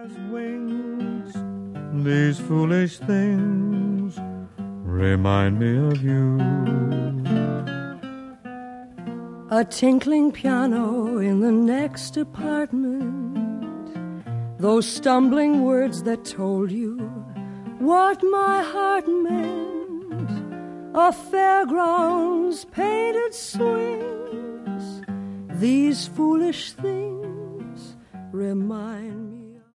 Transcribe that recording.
Wings, these foolish things remind me of you. A tinkling piano in the next apartment, those stumbling words that told you what my heart meant, a fairground's painted swings, these foolish things remind me.